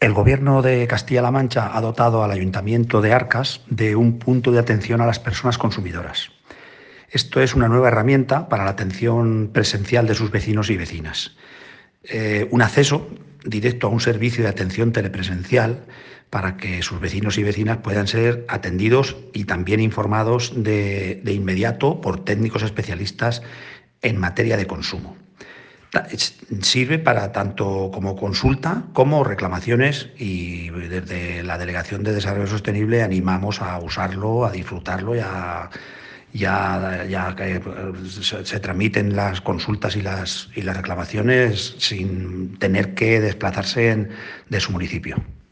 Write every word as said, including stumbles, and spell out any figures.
El Gobierno de Castilla-La Mancha ha dotado al Ayuntamiento de Arcas de un punto de atención a las personas consumidoras. Esto es una nueva herramienta para la atención presencial de sus vecinos y vecinas. Eh, un acceso directo a un servicio de atención telepresencial para que sus vecinos y vecinas puedan ser atendidos y también informados de, de inmediato por técnicos especialistas en materia de consumo. Sirve para tanto como consulta como reclamaciones y desde la Delegación de Desarrollo Sostenible animamos a usarlo, a disfrutarlo y a, ya, ya que se, se tramiten las consultas y las, y las reclamaciones sin tener que desplazarse en, de su municipio.